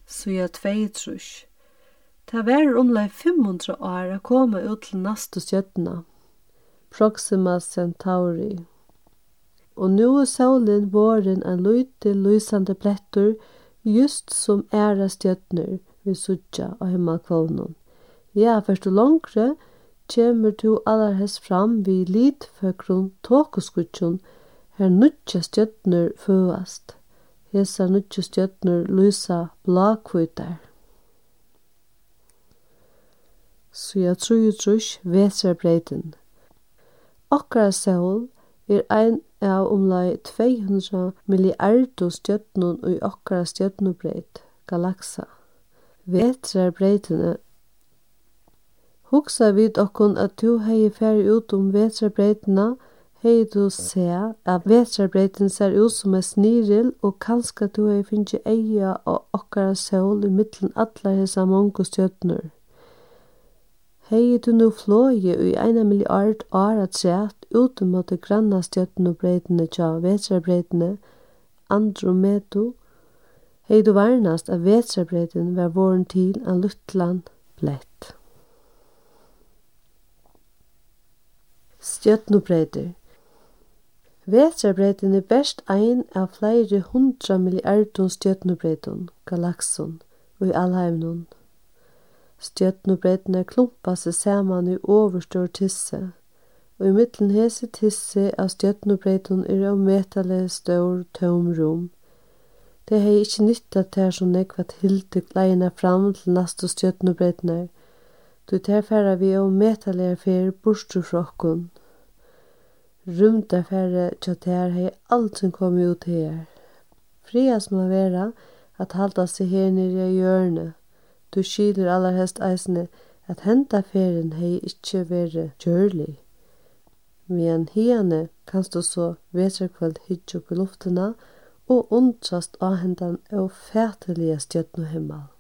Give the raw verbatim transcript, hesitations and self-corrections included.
siden tveiogtrýss. Det var omlag fimm hundrað år å komme ut til næstu stjørnuna, Proxima Centauri. Og nu er solen våren en lite lysande blettur, just som æra stjørnur vi sudja av himmelkvånen. Ja, først og langre kjemur du allerhelst fram vi lidføkron tåkoskutsjon, her nutja stjørnur føast. Hesa nutja stjørnur lysa blakvutar. Så jeg tror jo trus vetrarbreiden. Okkara sol er ein av omlai tvei hundrað milliarder stjørnun i okkara stjørnubreit, galaksa. Vetrarbreidene. Hugsa vid okkun at du hei færi ut om vetrarbreidene, hei du se at vetrarbreiden ser ut som en sniril, og kanskje du hei finnje eia av okkara sol i mittlen atla hesa mongo stjørnur. Hei du nu flåje i eina milliard år at sett ut mot det granna stjørnubreidene tja vetrarbreidene, Andromedo, hei du varnast av vetrarbreiden var våren til en luttland blett. Stjørnubreider. Vetrarbreiden er best ein av flere hundra milliarder stjørnubreidon, galakson, og i allheimnon. Stjørnubreidene klumpa seg saman i overstor tisse, og i middelen hese tisse av stjørnubreidon er av metaleg stor tom rom. Det hei ikkje nytta ter som nekvat hildi leina fram til nastu stjørnubreidene, du ter færa vi av metaleg fer bostur fra okkun. Rumdarfære tja ter hei aldri komi ut her. Friast må vera at halda seg her nere i hjørne. Du skiler allerhelst eisne at henta ferien hei ikkje vere gjørlig. Men hiane kanst du så vetrarkveld hitje opp i luftena og undrast av hendan og fætelige stjørnuhimmel.